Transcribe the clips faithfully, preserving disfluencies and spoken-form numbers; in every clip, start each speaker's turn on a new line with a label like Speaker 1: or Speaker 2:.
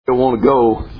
Speaker 1: I want to go.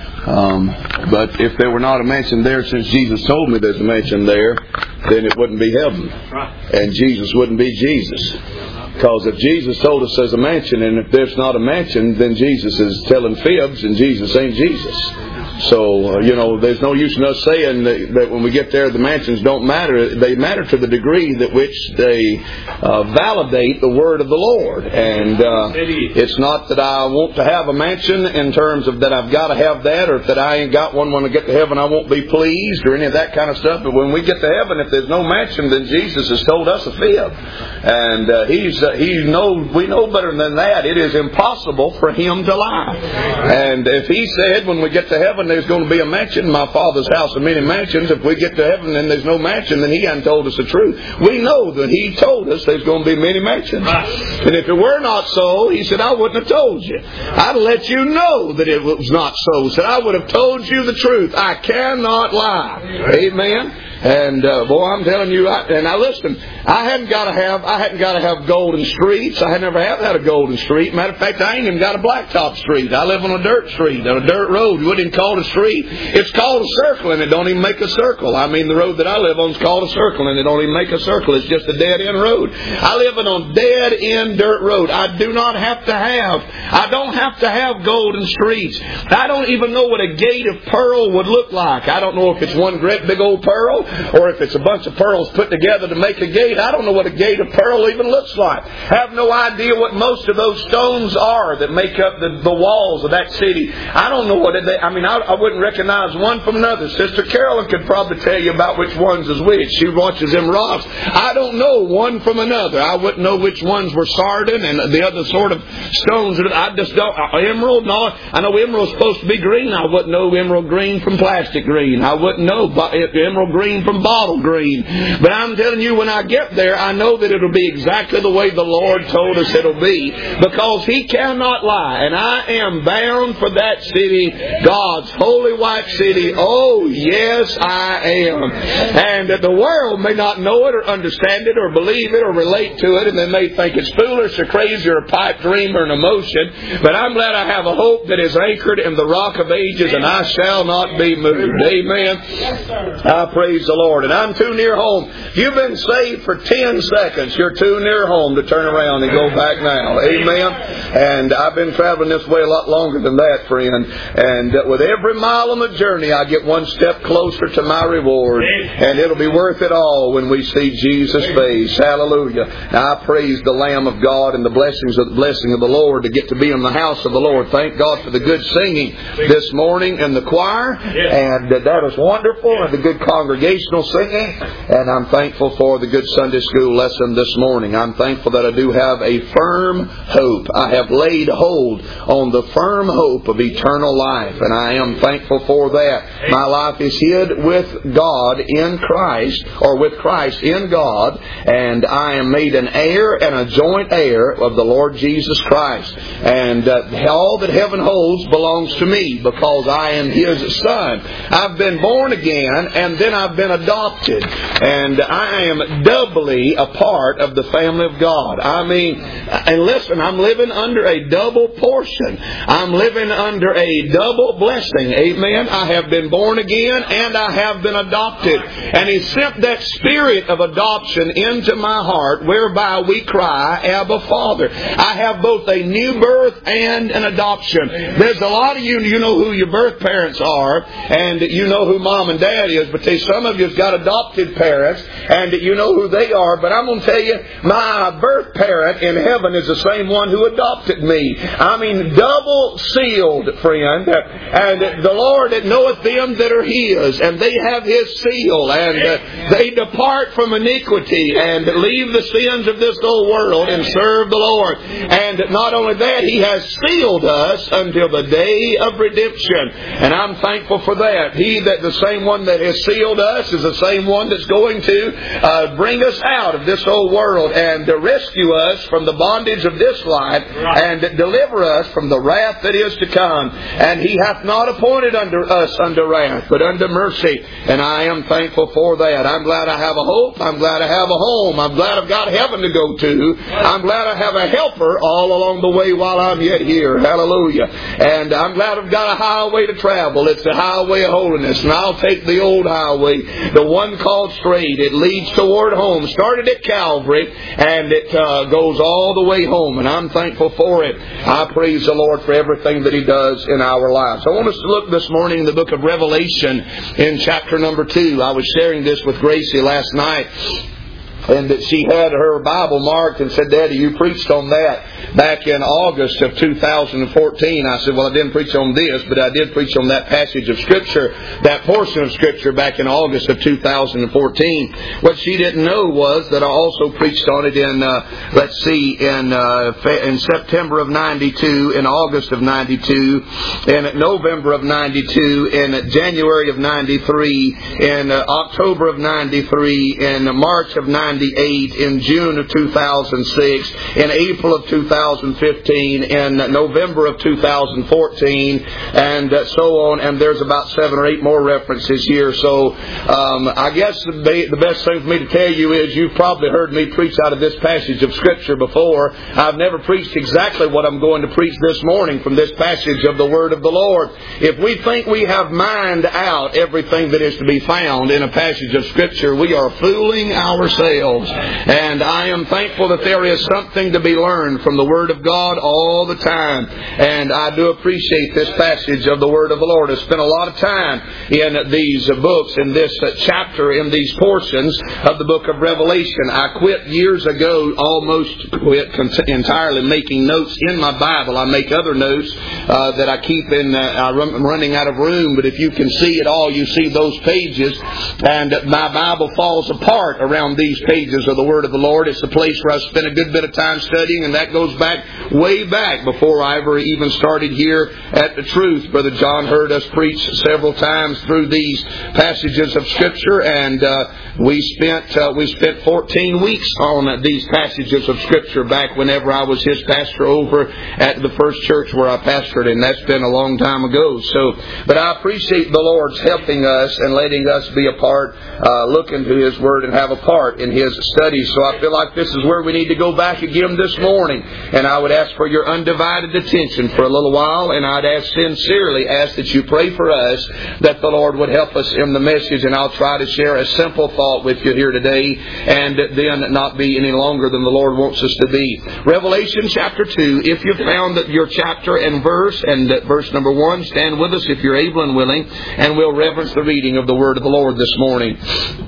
Speaker 1: Um, but if there were not a mansion there, since Jesus told me there's a mansion there, then it wouldn't be heaven. And Jesus wouldn't be Jesus. Because if Jesus told us there's a mansion, and if there's not a mansion, then Jesus is telling fibs, and Jesus ain't Jesus. So, uh, you know, there's no use in us saying that, that when we get there the mansions don't matter. They matter to the degree that which they uh, validate the word of the Lord. And uh, it's not that I want to have a mansion in terms of that I've got to have that, or if that I ain't got one when I get to heaven I won't be pleased, or any of that kind of stuff. But when we get to heaven, if there's no mansion, then Jesus has told us a fib. And uh, he's uh, he know we know better than that. It is impossible for Him to lie. And if He said when we get to heaven there's going to be a mansion, my Father's house of many mansions, if we get to heaven and there's no mansion, then He hasn't told us the truth. We know that He told us there's going to be many mansions. And if it were not so, He said, I wouldn't have told you. I'd let you know that it was not so. He said, I would have told you the truth. I cannot lie. Amen. And uh, boy, I'm telling you, I, and now listen, I hadn't got to have, I hadn't got to have golden streets. I had never have had a golden street. Matter of fact, I ain't even got a blacktop street. I live on a dirt street, on a dirt road. You wouldn't even call it a street. It's called a circle, and it don't even make a circle. I mean, the road that I live on is called a circle, and it don't even make a circle. It's just a dead end road. I live on a dead end dirt road. I do not have to have, I don't have to have golden streets. I don't even know what a gate of pearl would look like. I don't know if it's one great big old pearl, or if it's a bunch of pearls put together to make a gate. I don't know what a gate of pearl even looks like. Have no idea what most of those stones are that make up the, the walls of that city. I don't know what they, I mean, I, I wouldn't recognize one from another. Sister Carolyn could probably tell you about which ones is which. She watches them rocks. I don't know one from another. I wouldn't know which ones were sardine and the other sort of stones. I just don't. Emerald, no. I know emerald's supposed to be green. I wouldn't know emerald green from plastic green. I wouldn't know emerald green from bottle green. But I'm telling you, when I get there, I know that it'll be exactly the way the Lord told us it'll be, because He cannot lie. And I am bound for that city, God's holy white city. Oh, yes, I am. And that the world may not know it or understand it or believe it or relate to it, and they may think it's foolish or crazy or a pipe dream or an emotion. But I'm glad I have a hope that is anchored in the rock of ages, and I shall not be moved. Amen. I praise the Lord. And I'm too near home. If you've been saved for ten seconds, you're too near home to turn around and go back now. Amen. And I've been traveling this way a lot longer than that, friend. And with every mile on the journey, I get one step closer to my reward. And it'll be worth it all when we see Jesus' face. Hallelujah. Now, I praise the Lamb of God and the blessings of the blessing of the Lord to get to be in the house of the Lord. Thank God for the good singing this morning in the choir. And that was wonderful. And the good congregational singing. And I'm thankful for the good Sunday school lesson this morning. I'm thankful that I do have a firm hope. I have laid hold on the firm hope of eternal life, and I am thankful for that. My life is hid with God in Christ, or with Christ in God, and I am made an heir and a joint heir of the Lord Jesus Christ. And uh, all that heaven holds belongs to me, because I am His son. I've been born again, and then I've been adopted. And I am doubly a part of the family of God. I mean, and listen, I'm living under a double portion. I'm living under a double blessing. Amen. I have been born again and I have been adopted. And He sent that spirit of adoption into my heart, whereby we cry, Abba, Father. I have both a new birth and an adoption. There's a lot of you, you know who your birth parents are, and you know who mom and dad is, but there's some of you have got adopted parents, and you know who they are. But I'm going to tell you, my birth parent in heaven is the same one who adopted me. I mean, double sealed, friend. And the Lord that knoweth them that are His, and they have His seal, and uh, they depart from iniquity and leave the sins of this old world and serve the Lord. And not only that, He has sealed us until the day of redemption. And I'm thankful for that. He, that the same one that has sealed us, us is the same one that's going to uh, bring us out of this old world and to rescue us from the bondage of this life and deliver us from the wrath that is to come. And He hath not appointed unto us unto wrath, but unto mercy. And I am thankful for that. I'm glad I have a hope. I'm glad I have a home. I'm glad I've got heaven to go to. I'm glad I have a helper all along the way while I'm yet here. Hallelujah. And I'm glad I've got a highway to travel. It's the highway of holiness. And I'll take the old highway, the one called straight. It leads toward home. Started at Calvary, and it uh, goes all the way home. And I'm thankful for it. I praise the Lord for everything that He does in our lives. I want us to look this morning in the book of Revelation in chapter number two. I was sharing this with Gracie last night, and that she had her Bible marked and said, Daddy, you preached on that back in August of two thousand fourteen. I said, well, I didn't preach on this, but I did preach on that passage of Scripture, that portion of Scripture back in August of two thousand fourteen. What she didn't know was that I also preached on it in, uh, let's see, in uh, in September of ninety-two, in August of ninety-two, in November of ninety-two, in January of ninety-three, in uh, October of ninety-three, in March of ninety-eight, in June of two thousand six, in April of two thousand fifteen, in November of two thousand fourteen, and uh, so on. And there's about seven or eight more references here. So um, I guess the, the best thing for me to tell you is you've probably heard me preach out of this passage of Scripture before. I've never preached exactly what I'm going to preach this morning from this passage of the Word of the Lord. If we think we have mined out everything that is to be found in a passage of Scripture, we are fooling ourselves. And I am thankful that there is something to be learned from the Word of God all the time. And I do appreciate this passage of the Word of the Lord. I spent a lot of time in these books, in this chapter, in these portions of the book of Revelation. I quit years ago, almost quit entirely making notes in my Bible. I make other notes uh, that I keep in, uh, I'm running out of room, but if you can see it all, you see those pages. And my Bible falls apart around these pages of the Word of the Lord. It's the place where I spent a good bit of time studying, and that goes back, way back, before I ever even started here at the Truth. Brother John heard us preach several times through these passages of Scripture, and uh, we spent uh, we spent fourteen weeks on uh, these passages of Scripture back whenever I was his pastor over at the first church where I pastored, and that's been a long time ago. So, but I appreciate the Lord's helping us and letting us be a part, uh, look into His Word and have a part in His studies. So I feel like this is where we need to go back again this morning. And I would ask for your undivided attention for a little while, and I'd ask sincerely ask that you pray for us that the Lord would help us in the message. And I'll try to share a simple thought with you here today, and then not be any longer than the Lord wants us to be. Revelation chapter two. If you've found that your chapter and verse, and verse number one, stand with us if you're able and willing, and we'll reverence the reading of the Word of the Lord this morning.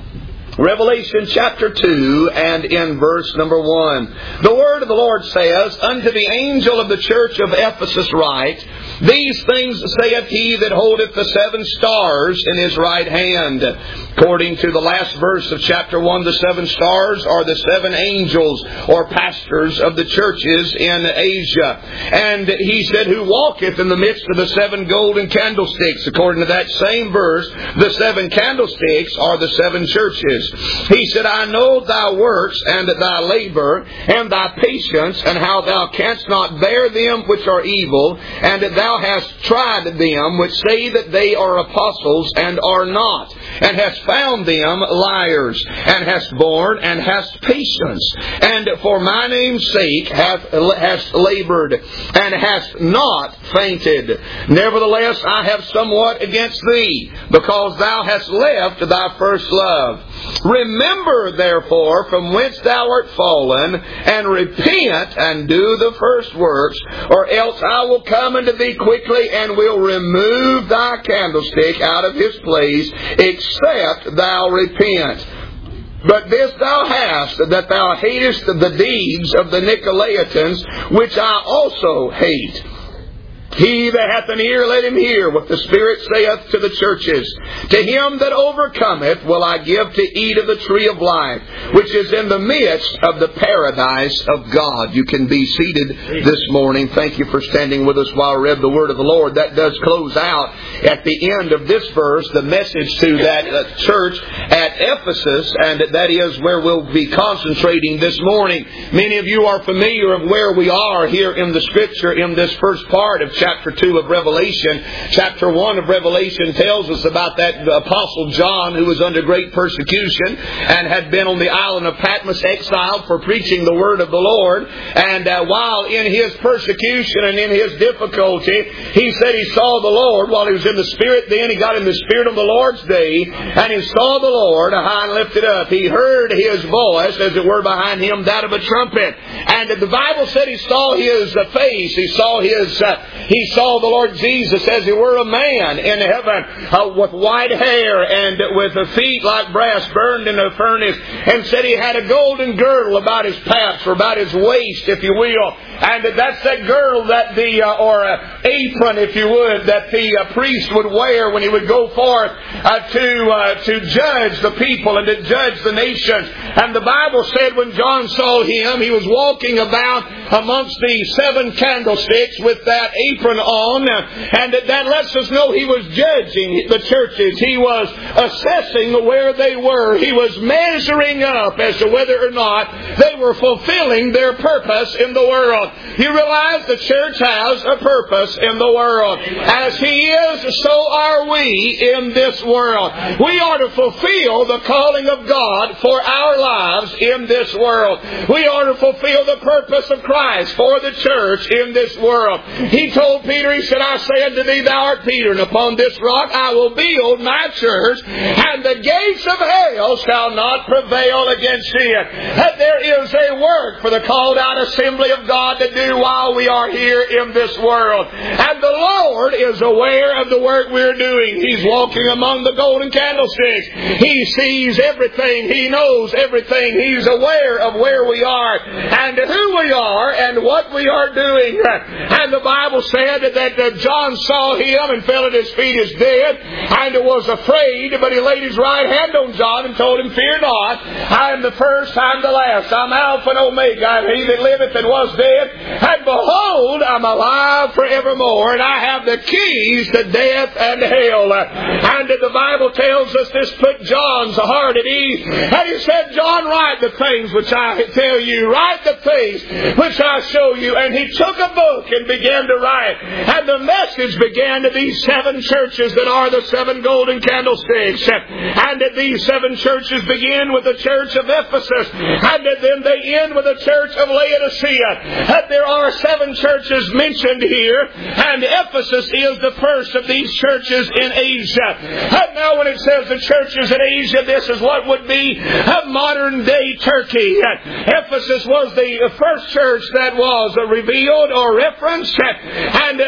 Speaker 1: Revelation chapter two, and in verse number one. The Word of the Lord says, Unto the angel of the church of Ephesus write, These things saith he that holdeth the seven stars in his right hand. According to the last verse of chapter one, the seven stars are the seven angels or pastors of the churches in Asia. And he said, Who walketh in the midst of the seven golden candlesticks. According to that same verse, the seven candlesticks are the seven churches. He said, I know thy works, and thy labor, and thy patience, and how thou canst not bear them which are evil, and that thou hast tried them which say that they are apostles, and are not, and hast found them liars, and hast borne, and hast patience, and for my name's sake hath, hast labored, and hast not fainted. Nevertheless, I have somewhat against thee, because thou hast left thy first love. Remember, therefore, from whence thou art fallen, and repent, and do the first works, or else I will come unto thee quickly, and will remove thy candlestick out of his place, except thou repent. But this thou hast, that thou hatest the deeds of the Nicolaitans, which I also hate. He that hath an ear, let him hear what the Spirit saith to the churches. To him that overcometh will I give to eat of the tree of life, which is in the midst of the paradise of God. You can be seated this morning. Thank you for standing with us while I read the Word of the Lord. That does close out at the end of this verse the message to that uh, church at Ephesus, and that is where we'll be concentrating this morning. Many of you are familiar of where we are here in the Scripture in this first part of chapter two of Revelation. Chapter one of Revelation tells us about that Apostle John who was under great persecution and had been on the island of Patmos exiled for preaching the Word of the Lord. And uh, while in his persecution and in his difficulty, he said he saw the Lord while he was in the Spirit. Then he got in the Spirit on the Lord's day, and he saw the Lord high and lifted up. He heard his voice, as it were, behind him, that of a trumpet. And the Bible said he saw his uh, face. He saw his. Uh, he saw the Lord Jesus as he were a man in heaven, uh, with white hair and with a feet like brass burned in a furnace. And said he had a golden girdle about his paps, or about his waist, if you will. And that's that girdle that the, uh, or uh, apron, if you would, that the uh, priest would wear when he would go forth uh, to uh, to judge the people and to judge the nations. And the Bible said when John saw him, he was walking about amongst the seven candlesticks with that apron on, and that lets us know he was judging the churches. He was assessing where they were. He was measuring up as to whether or not they were fulfilling their purpose in the world. You realize the church has a purpose in the world. As He is, so are we in this world. We are to fulfill the calling of God for our lives in this world. We are to fulfill the purpose of Christ for the church in this world. He told Peter, He said, I say unto thee, thou art Peter, and upon this rock I will build my church, and the gates of hell shall not prevail against it. That there is a work for the called out assembly of God to do while we are here in this world. And the Lord is aware of the work we're doing. He's walking among the golden candlesticks. He sees everything. He knows everything. He's aware of where we are and who we are and what we are doing. And the Bible said that John saw him and fell at his feet as dead and was afraid, but he laid his right hand on John and told him, fear not, I am the first, I am the last. I'm Alpha and Omega. I'm he that liveth and was dead. And behold, I'm alive forevermore, and I have the keys to death and hell. And the Bible tells us this put John's heart at ease. And he said, John, write the things which I tell you. Write the things which I show you. And he took a book and began to write. And the message began to these seven churches that are the seven golden candlesticks. And that these seven churches begin with the church of Ephesus. And then they end with the church of Laodicea. And there are seven churches mentioned here, and Ephesus is the first of these churches in Asia. And now when it says the churches in Asia, this is what would be a modern day Turkey. Ephesus was the first church that was revealed or referenced, and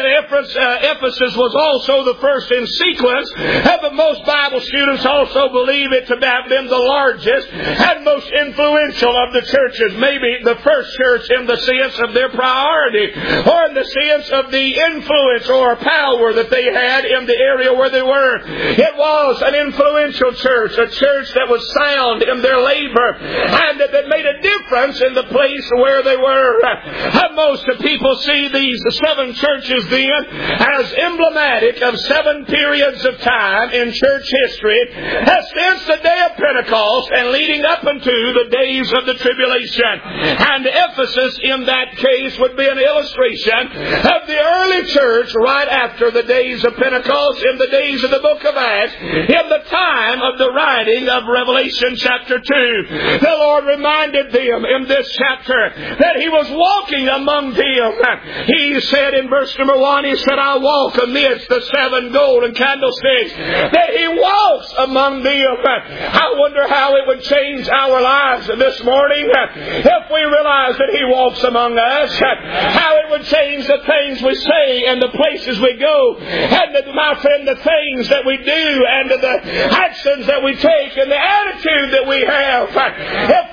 Speaker 1: Ephesus was also the first in sequence. But most Bible students also believe it to have been the largest and most influential of the churches, maybe the first church in the sense of their priority, or in the sense of the influence or power that they had in the area where they were. It was an influential church, a church that was sound in their labor, and that made a difference in the place where they were. And most people see these seven churches then as emblematic of seven periods of time in church history, as since the day of Pentecost and leading up into the days of the tribulation. And Ephesus in that case would be an illustration of the early church right after the days of Pentecost, in the days of the book of Acts, in the time of the writing of Revelation chapter two. The Lord reminded them in this chapter that He was walking among them. He said in verse number one, He said, I walk amidst the seven golden candlesticks. That He walks among them. I wonder how it would change our lives this morning if we realize that He walks among us. How it would change the things we say and the places we go, and the, my friend, the things that we do and the actions that we take and the attitude that we have. If we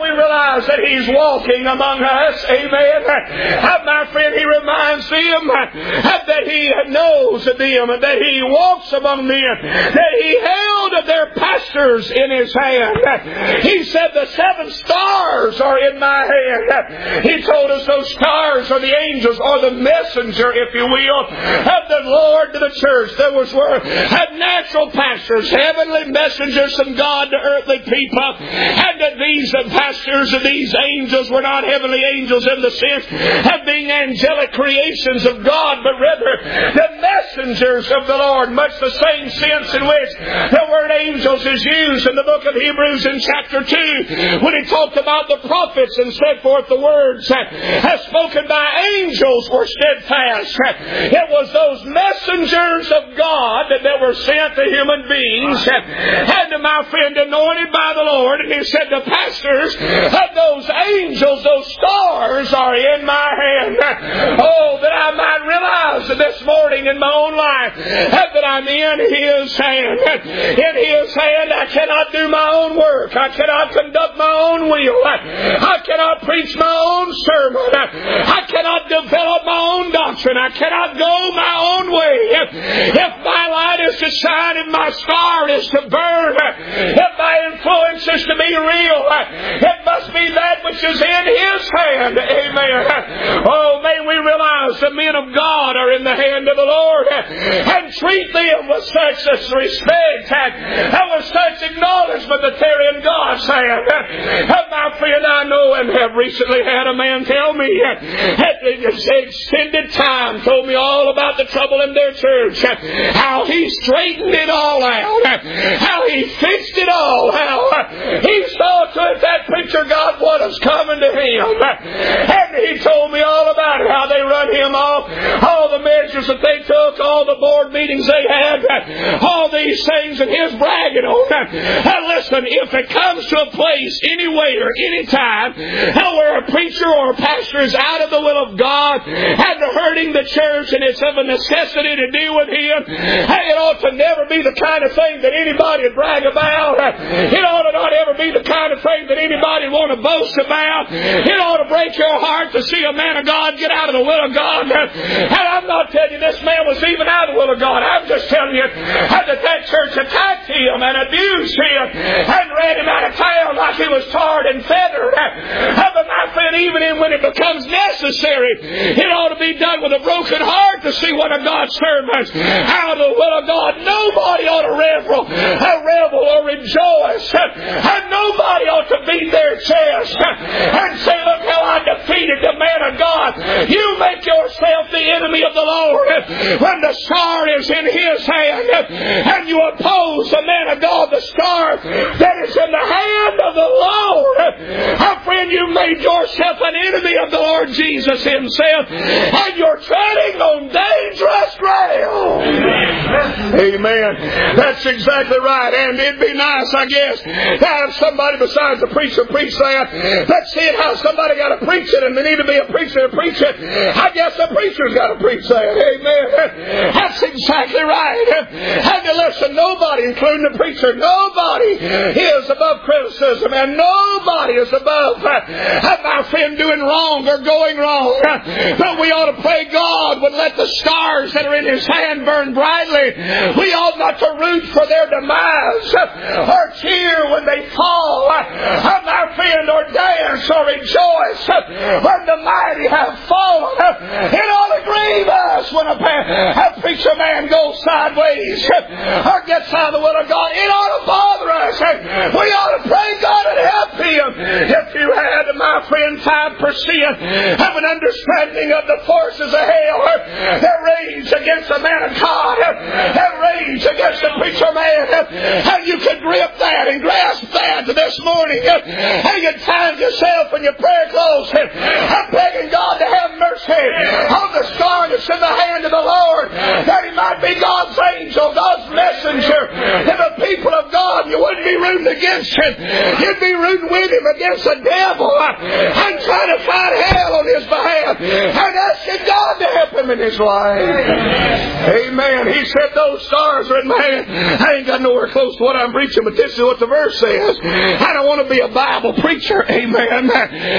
Speaker 2: we realize that He's walking among us. Amen. And my friend, He reminds them that He knows them, that He walks among them, that He held their pastors in His hand. He said, the seven stars are in my hand. He told us those stars are the angels, or the messenger, if you will, of the Lord to the church. There was were had natural pastors, heavenly messengers from God to earthly people, and that these pastors and these angels were not heavenly angels in the sense of being angelic creations of God, but rather the messengers of the Lord, much the same sense in which the word angels is used in the book of Hebrews in chapter two, when he talked about the prophets and set forth the words as spoken by angels were steadfast. It was those messengers of God that were sent to human beings, and to my friend, anointed by the Lord. And he said, the pastors of those angels, those stars, are in my hand. Oh, that I might realize this morning in my own life that I'm in His hand. In His hand, I cannot do my own work. I cannot conduct my own will. I cannot preach my own sermon. I cannot develop my own doctrine. I cannot go my own way. If my light is to shine, if my star is to burn, if my influence is to be real, it must be that which is in His hand. Amen. Oh, may we realize the men of God are in the hand of the Lord, and treat them with such respect and with such acknowledgement that they're in God's hand. My friend, I know and have recently had a man tell me at extended time, told me all about the trouble in their church, how he straightened it all out, how he fixed it all, how he saw to it that preacher got what was coming to him. And he told me all about it, how they run him off, all the measures that they took, all the board meetings they had, all these things, and his bragging on them. And listen, if it comes to a place, anywhere, anytime, where a preacher or a pastor is out of the will of God and hurting the church, and it's of a necessity to deal with him, it ought to never be the kind of thing that anybody would brag about. It ought to not ever be the kind of thing that anybody would want to boast about. It ought to break your heart to see a man of God get out of the will of God. And I'm not telling you this man was even out of the will of God. I'm just telling you that that church attacked him and abused him and ran him out of town like he was tarred and feathered. But my friend, even when it becomes necessary, it ought to be done with a broken heart to see one of God's servants out of the will of God. Nobody ought to revel, revel or rejoice, and nobody ought to beat their chest and say, look how I defeated the man of God. You make yourself the enemy of the Lord when the star is in His hand, and you oppose the man of God, the star that is in the hand of the Lord. My friend, you made yourself an enemy of the Lord Jesus Himself, and you're treading on dangerous ground. Amen. That's exactly right. And it'd be nice, I guess, to have somebody besides the preacher preach that. Let's see how somebody got to preach it, and they need to be a preacher to preach it. I guess the preacher's got to preach that. Amen. That's exactly right. And to listen, nobody, including the preacher, nobody is above criticism, and nobody is above, uh, my friend, doing wrong or going wrong. But we ought to pray God would let the stars that are in His hand burn brightly. We ought not to root for their demise or cheer when they fall, uh, my friend, or dance or rejoice when the mighty have fallen. It ought to grieve us when a, a preacher man goes sideways or gets out of the will of God. It ought to bother us. We ought to pray God would help him. If you had, my friend, five percent of an understanding of the forces of hell that rage against the man of God, that rage against the preacher man, and you could grip that and grasp that this morning, and you find yourself in your prayer clothes and begging God to have mercy on the star that's in the hand of the Lord, that He might be God's angel, God's messenger to the people of God. You wouldn't be rooting against him. You'd be rooting with him against the devil and trying to fight hell on his behalf and asking God to help him in his life. Amen. He said those stars are in my hand. I ain't got nowhere close to what I'm preaching, but this is what the verse says. I don't want to be a Bible preacher. Amen.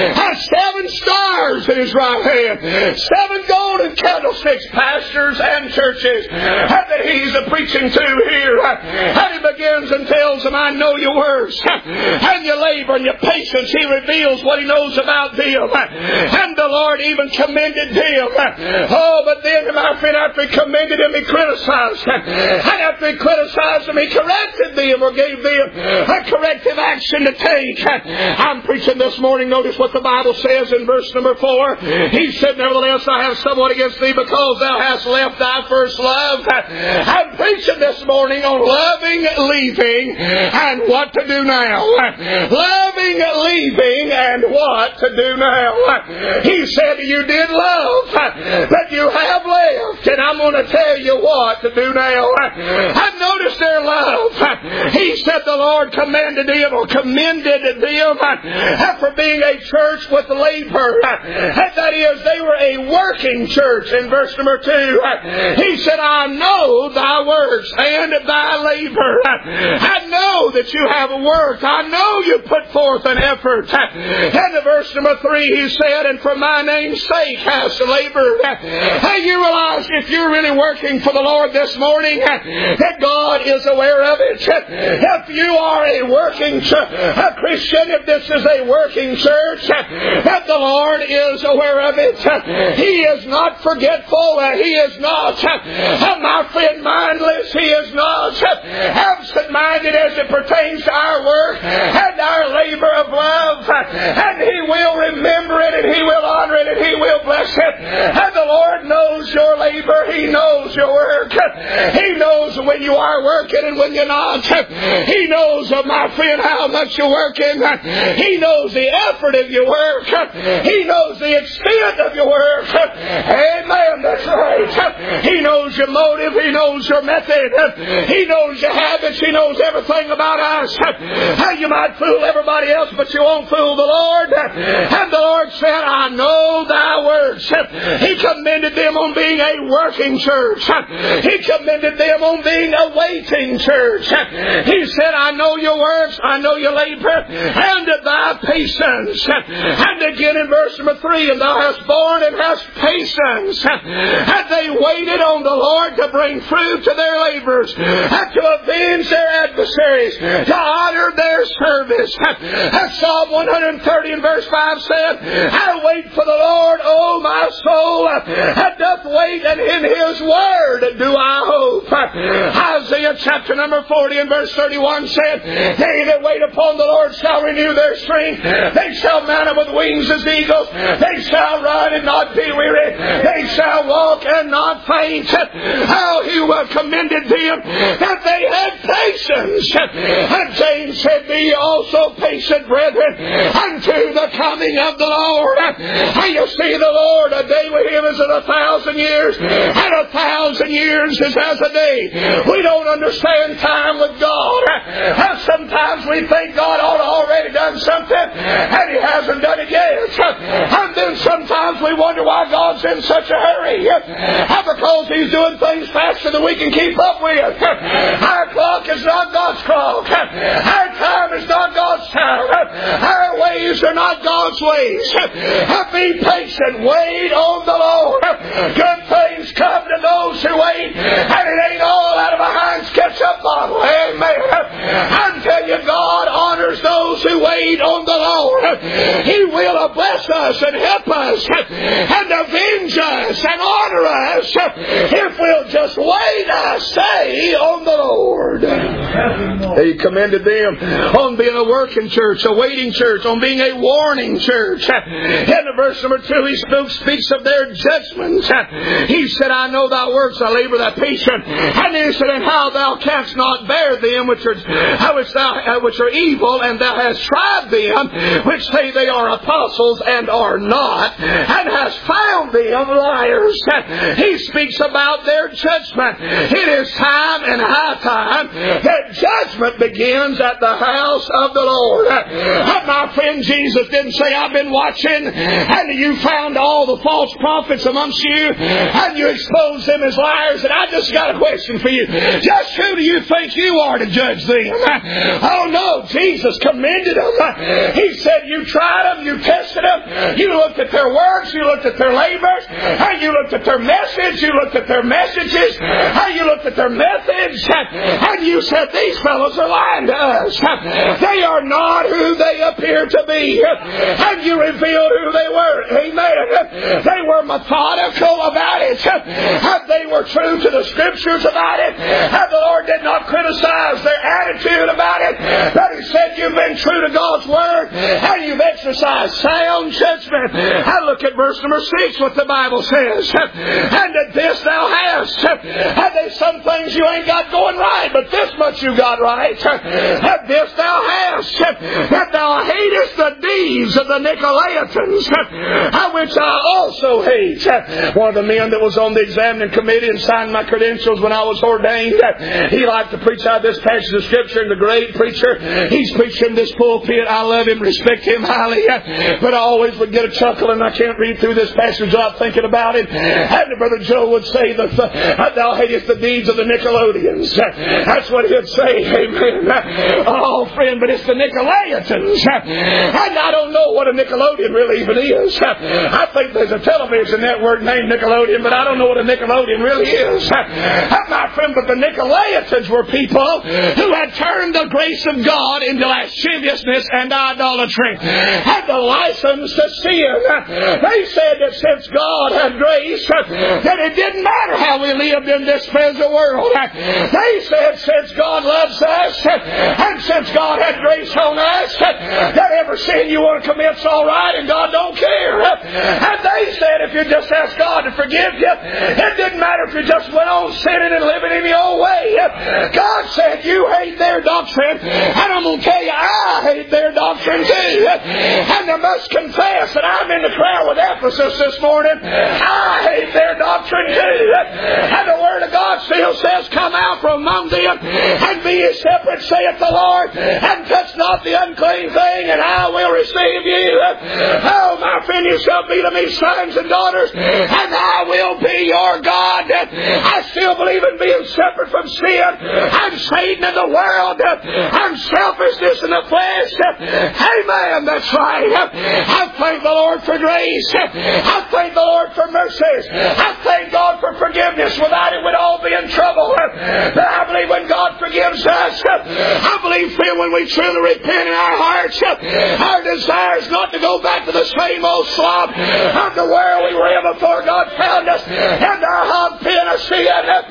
Speaker 2: Seven stars in his right hand. Seven golden candlesticks, pastors and churches that he's preaching to here. And he begins and tells them, I know your works and your labor and your patience. He reveals what he knows about them. And the Lord even commended them. Oh, but then, my friend, after he commended him, he criticized them. And after he criticized them, he corrected them or gave them a corrective action to take. I'm preaching this morning. Notice what the Bible says in verse number four. He said, nevertheless, I have somewhat against thee because thou hast left thy first love. I'm preaching this morning on loving, leaving, and what to do now. Loving, leaving, and what to do now. He said, you did love, but you have left, and I'm going to tell you what to do now. I've noticed their love. He said the Lord commanded them or commended them for being a church with labor. That is, they were a working church. In verse number two, he said, I know thy works and thy labor. I know that you have worked. I know you put forth an effort. And in verse number three, he said, and for my name's sake hast labored. Hey, you realize if you're really working for the Lord this morning, that God is aware of it. If you are a working ch- a Christian, if this is a working church, that the Lord is aware of it. He is not forgetful. He is not, my friend, mindless. He is not absent-minded as it pertains to our work and our labor of love. And He will remember it, and He will honor it, and He will bless it. And the Lord knows your labor. He knows your work. He knows when you are working and when you're not. He knows, my friend, how much you're working. He knows the effort of your work. He knows the extent of your work. Amen. That's right. He knows your motive. He knows your method. He knows your habits. He knows everything about us. How you might fool everybody else, but you won't fool the Lord. And the Lord said, I know thy works. He commended them on being a working church. He commended them on being a waiting church. He said, I know your works, I know your labor, and thy patience. And again in verse number three, and thou hast borne and hast patience. And they waited on the Lord to bring fruit to their labors, and to avenge their adversaries, to honor their service. As Psalm one thirty and verse five said, I wait for the Lord, O my soul, and doth wait, and in His word do I hope. Isaiah chapter number forty and verse thirty-one said, they that wait upon the Lord shall renew their strength. They shall mount up with wings as eagles. They shall run and not be weary. They shall walk and not faint. How He will commended them that they had patience. And James said, be ye also patient, brethren, unto the coming of the Lord. And you see, the Lord, a day with Him is as a thousand years, and a thousand years is as a day. We don't understand time with God. And sometimes we think God ought to already done something, and He hasn't done it yet. And then sometimes we wonder why God's in such a hurry. Because He's doing things faster than we can keep up with. Our clock is not God's clock. Our time is not God's time. Our ways are not God's ways. Be patient. Wait on the Lord. Good things come to those who wait, and it ain't all out of a Heinz ketchup bottle. Amen. I tell you, God honors those who wait on the Lord. He will bless us and help us and avenge us and honor us if we'll just wait, I say, on the Lord. He commended them on being a working church, a waiting church, on being a warning church. In the verse number two, he spoke, speaks of their judgments. He said, I know thy works, thy labor, thy patience. And he said, and how thou canst not bear them which are, which, thou, which are evil, and thou hast tried them which say they are apostles and are not, and hast found them liars. He speaks about their judgment. In it is time and high time that judgment begins at the house of the Lord. Uh, my friend, Jesus didn't say, I've been watching and you found all the false prophets amongst you and you exposed them as liars, and I just got a question for you. Just who do you think you are to judge them? Oh no, Jesus commended them. He said, you tried them, you tested them, you looked at their works, you looked at their labors, and you looked at their message, you looked at their messages, and you looked at their methods, and you said, these fellows are lying to us. They are not who they appear to be. And you revealed who they were. Amen. They were methodical about it. And they were true to the Scriptures about it. And the Lord did not criticize their attitude about it. But He said, you've been true to God's Word, and you've exercised sound judgment. And look at verse number six, what the Bible says. And that this thou hast. And there's some things you ain't got going right, but this much you got right. And this thou hast, that thou hatest the deeds of the Nicolaitans, which I also hate. One of the men that was on the examining committee and signed my credentials when I was ordained, he liked to preach out this passage of Scripture, and the great preacher, he's preaching this pulpit. I love him, respect him highly, but I always would get a chuckle, and I can't read through this passage without thinking about it. And Brother Joe would say, that thou hatest the deeds of the Nicolaitans. That's what he'd say. Amen. Oh, friend, but it's the Nicolaitans. And I don't know what a Nickelodeon really even is. I think there's a television network named Nickelodeon, but I don't know what a Nickelodeon really is. My friend, but the Nicolaitans were people who had turned the grace of God into lasciviousness and idolatry, had the license to sin. They said that since God had grace, that it didn't matter how we lived in this present world. They said since God loves us, and since God had grace on us, that every sin you want to commit's all right, and God don't care. And they said if you just ask God to forgive you, it didn't matter if you just went on sinning and living in your own way. God said you hate their doctrine, and I'm going to tell you I hate their doctrine too. And I must confess that I'm in the crowd with Ephesus this morning. I hate their doctrine too. And the Word of God still says, come out from among them and be ye separate, saith the Lord, and touch not the unclean thing, and I will receive you. Oh, my friend, you shall be to me sons and daughters, and I will be your God. I still believe in being separate from sin and Satan and the world and selfishness in the flesh. Amen. That's right. I thank the Lord for grace. I thank the Lord for mercies. I thank God for forgiveness. Without it, we'd all be in trouble. But I believe when God forgives us, I believe, friend, when we truly repent in our hearts, our desire is not to go back to the same old slop of the world we were in before God found us in our hog pen of sin.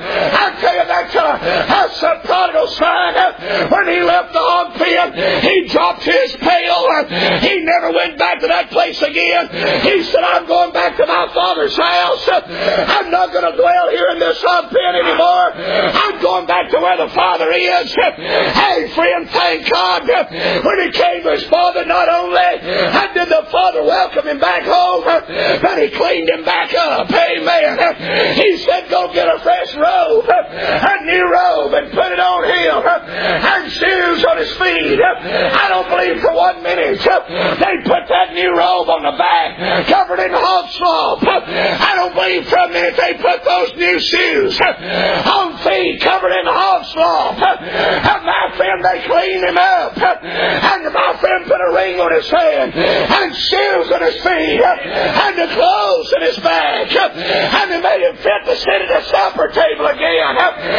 Speaker 2: I tell you that uh, the prodigal son, when he left the hog pen, he dropped his pail. He never went back to that place again. He said, I'm going back to my father's house. I'm not going to dwell here in this hog pen anymore. I'm going back to where the Father is. Hey, friend, thank God. When he came to his father, not only did the Father welcome him back home, but he cleaned him back up. Amen. He said, go get a fresh robe, a new robe, and put it on him, and shoes on his feet. I don't believe for one minute they put that new robe on the back, covered in hog slop. I don't believe for a minute they put those new shoes on feet covered in hog slop. And my friend, they cleaned him up. And my friend put a ring on his hand, and shoes on his feet, and the clothes in his bag, and they made him fit to sit at the supper table again.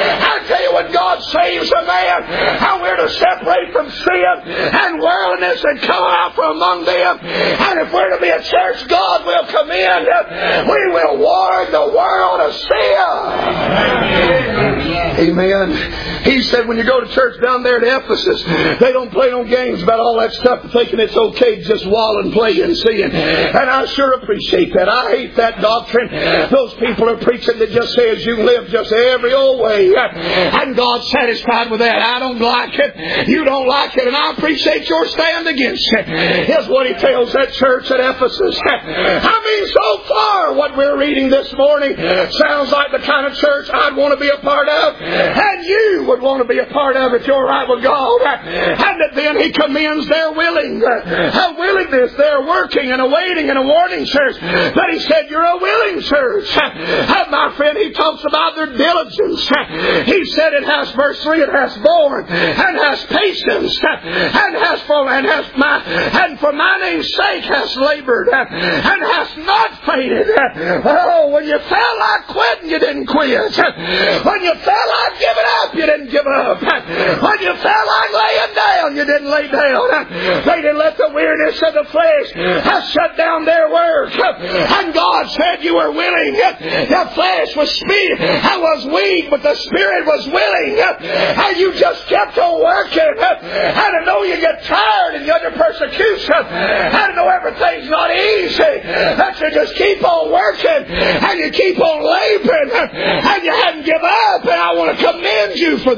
Speaker 2: I tell you, when God saves a man, how we're to separate from sin and worldliness and come out from among them. And if we're to be a church God will commend, we will warn the world of sin. Amen. He said when you go to church down there at Ephesus, they don't play no games about all that stuff, thinking it's okay to just wallow and play and sin. And I sure appreciate that. I hate that doctrine. Those people are preaching that just says you can live just every old way. And God's satisfied with that. I don't like it. You don't like it. And I appreciate your stand against it. Here's what he tells that church at Ephesus. I mean, so far what we're reading this morning sounds like the kind of church I'd want to be a part of. And you would want to be a part of if you're right with God. And then he commends their willing, uh, willingness, their working and a waiting and a warning church. But he said, you're a willing church. And my friend, he talks about their diligence. He said it has, verse three, it has borne and has patience and has for, and has my, and for my name's sake has labored and has not fainted. Oh, when you felt like quitting, you didn't quit. When you felt like giving up, you didn't give up. When you felt like laying down, you didn't lay down. They didn't let the weariness of the flesh have shut down their work. And God said you were willing. The flesh was speed, I was weak, but the spirit was willing. And you just kept on working. And I know you get tired and you're under persecution. And I know everything's not easy. But you just keep on working and you keep on laboring and you hadn't given up. And I want to commend you for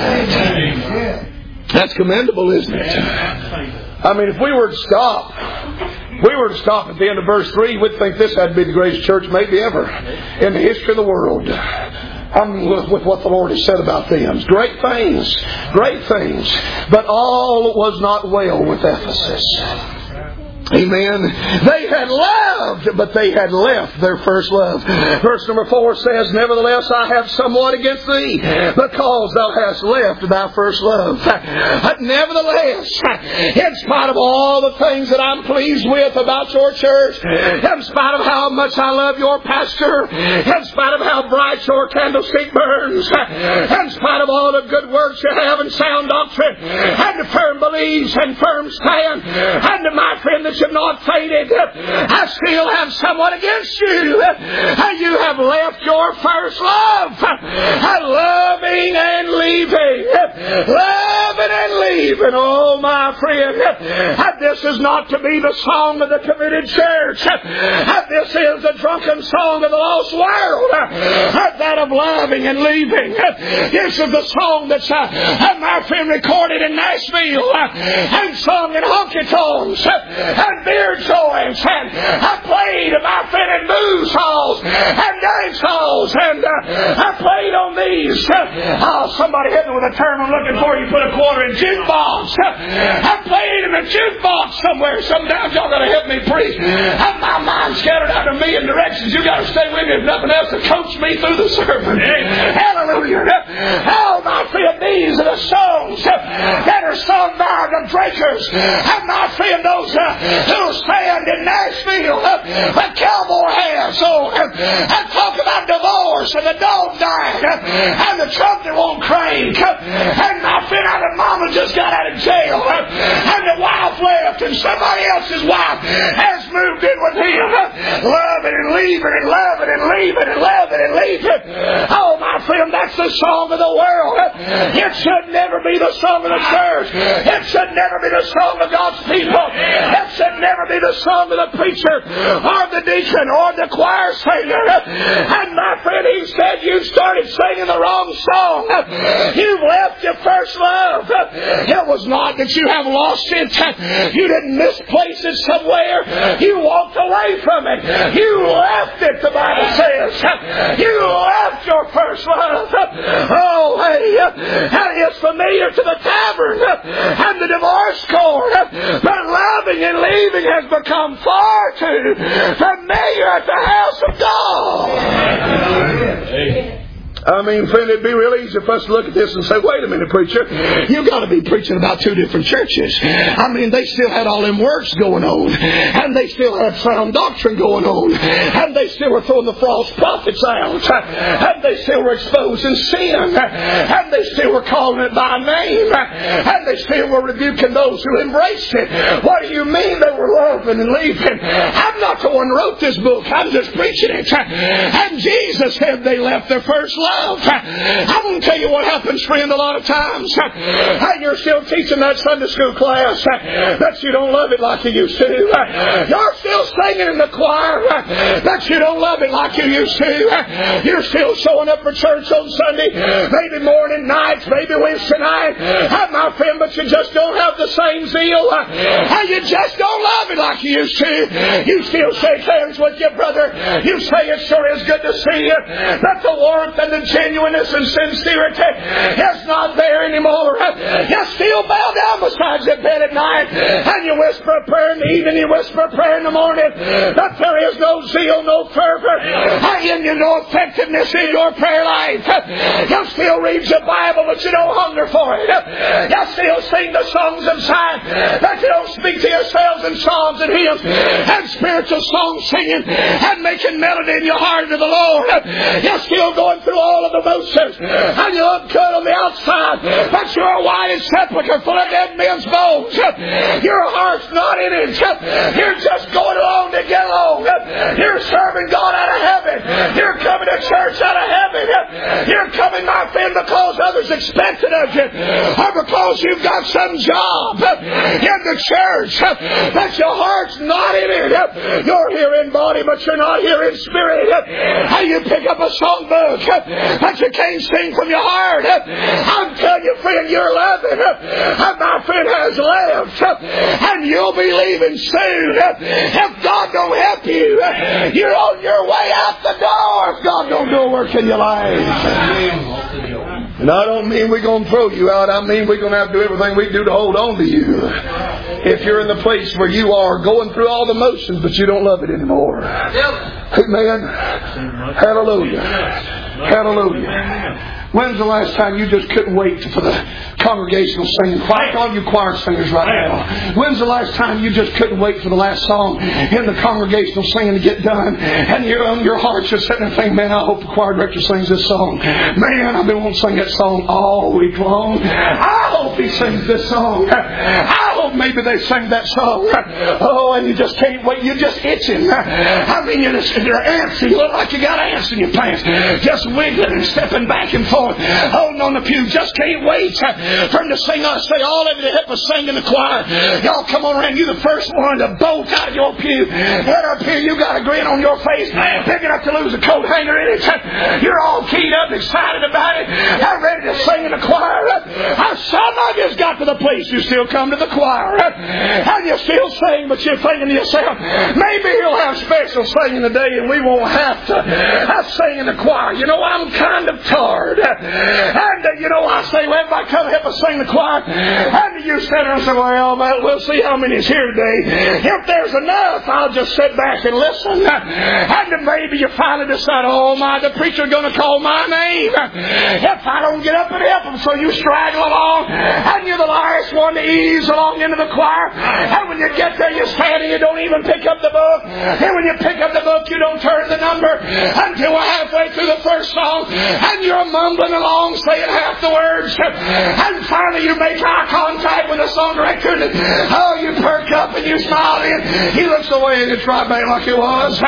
Speaker 2: that. That's commendable, isn't it? I mean, if we were to stop, if we were to stop at the end of verse three, we'd think this had to be the greatest church maybe ever in the history of the world. I'm with, with what the Lord has said about them. Great things, great things. But all was not well with Ephesus. Amen. They had loved, but they had left their first love. Verse number four says, nevertheless I have somewhat against thee, because thou hast left thy first love. But nevertheless, in spite of all the things that I'm pleased with about your church, in spite of how much I love your pastor, in spite of how bright your candlestick burns, in spite of all the good works you have and sound doctrine, and the firm beliefs and firm stand, and my friend that you've not faded, I still have somewhat against you. You have left your first love. Loving and leaving. Loving and leaving. Oh, my friend, this is not to be the song of the committed church. This is the drunken song of the lost world. That of loving and leaving. This is the song that's uh, my friend recorded in Nashville and sung in honky-tonks and beer joints, and I played my friend in booze halls and dance halls, and uh, I played on these. Oh, somebody hit me with a term I'm looking for. You put a quarter in jukebox. I played in a jukebox somewhere. Sometimes y'all got to help me preach. And my mind scattered out in a million directions. You got to stay with me if nothing else to coach me through the sermon. Hallelujah. Oh, my friend, these are the songs that are sung by the breakers. And my friend, those uh, who stand in Nashville uh, with cowboy hats on uh, and talk about divorce and the dog died uh, and the truck that won't crank uh, and my friend, the mama just got out of jail uh, and the wife left and somebody else's wife has moved in with him, uh, loving and leaving and loving and leaving and loving and leaving. Oh, my friend, that's the song of the world. It should never be the song of the church. It should never be the song of God's people. It should never be the song of the preacher or the deacon or the choir singer. And my friend, he said you started singing the wrong song. You've left your first love. It was not that you have lost it. You didn't misplace it somewhere. You walked away from it. You left it, the Bible says. You left your first love. Oh, hey, that is familiar to the tavern and the divorce court. But loving and leaving has become far too familiar at the house of God. Amen. I mean, friend, it'd be real easy for us to look at this and say, wait a minute, preacher, you've got to be preaching about two different churches. I mean, they still had all them works going on, and they still had sound doctrine going on, and they still were throwing the false prophets out, and they still were exposing sin, and they still were calling it by name, and they still were rebuking those who embraced it. What do you mean they were loving and leaving? I'm not the one who wrote this book. I'm just preaching it. And Jesus said they left their first love. love. I'm going to tell you what happens, friend, a lot of times. And you're still teaching that Sunday school class, but you don't love it like you used to. You're still singing in the choir, but you don't love it like you used to. You're still showing up for church on Sunday, maybe morning, nights, maybe Wednesday night. My friend, but you just don't have the same zeal. And you just don't love it like you used to. You still shake hands with your brother. You say it sure is good to see you. But the warmth and the genuineness and sincerity is not there anymore. You still bow down beside your bed at night and you whisper a prayer in the evening, you whisper a prayer in the morning. But there is no zeal, no fervor, and you no effectiveness in your prayer life. You still read your Bible, but you don't hunger for it. You still sing the songs of Zion, but you don't speak to yourselves in psalms and hymns and spiritual song singing and making melody in your heart to the Lord. You're still going through all of the motions, and you look good on the outside, but you're a whited sepulchre full of dead men's bones. Your heart's not in it. You're just going along to get along. You're serving God out of heaven. You're coming to church out of heaven. You're coming, my friend, because others expect it of you, or because you've got some job in the church, but your heart's not in it. You're here in body, but you're not here in spirit. How you pick up a songbook, but you can't sing from your heart. I'm telling you, friend, you're loving, and my friend has left, and you'll be leaving soon. If God don't help you, you're on your way out the door if God don't do a work in your life. And I don't mean we're going to throw you out. I mean we're going to have to do everything we do to hold on to you. If you're in the place where you are going through all the motions, but you don't love it anymore. Amen. Hallelujah. Hallelujah. When's the last time you just couldn't wait for the congregational singing? Quiet all you choir singers right now. When's the last time you just couldn't wait for the last song in the congregational singing to get done? And you're on your heart's just sitting there thinking, man, I hope the choir director sings this song. Man, I've been wanting to sing that song all week long. I hope he sings this song. I hope maybe they sing that song. Oh, and you just can't wait. You're just itching. I mean, you're, just, you're antsy. You look like you got ants in your pants. Just wiggling and stepping back and forth. Holding on the pew, just can't wait for him to sing us. Say, all of you to help us sing in the choir. Y'all come on around. You the first one to bolt out of your pew. Head up here, you got a grin on your face, big enough to lose a coat hanger in it. You're all keyed up, excited about it. I'm ready to sing in the choir. Some of you's got to the place you still come to the choir, and you still sing, but you're thinking to yourself, maybe he'll have special singing today, and we won't have to have sing in the choir. You know, I'm kind of tired. And, uh, you know, I say, well, everybody come help us sing the choir. And you sit there and say, well, we'll see how many's here today. If there's enough, I'll just sit back and listen. And maybe you finally decide, oh, my, the preacher's going to call my name if I don't get up and help him. So you straggle along, and you're the last one to ease along into the choir. And when you get there, you stand and you don't even pick up the book. And when you pick up the book, you don't turn the number until we're halfway through the first song. And you're mumbling along, saying half the words, and finally you make eye contact with the song director, and oh, you perk up and you smile, and he looks away and it's right back like it was.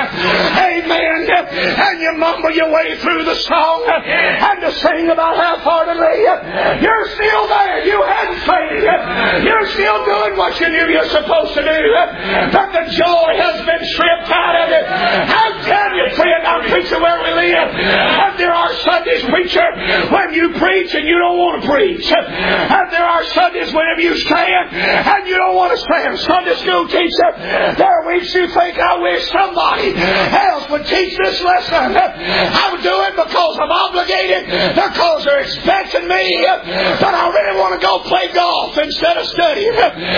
Speaker 2: Amen. And you mumble your way through the song, and to sing about half-heartedly, you're still there. You hadn't faded. You're still doing what you knew you're supposed to do, but the joy has been stripped out of it. I'm telling you, friend, I'm preaching where we live, and there are Sundays, preacher, when you preach and you don't want to preach. And there are Sundays whenever you stand and you don't want to stand. Sunday school teacher, there are weeks you think, I wish somebody else would teach this lesson. I would do it because I'm obligated, because they're expecting me, but I really want to go play golf instead of studying.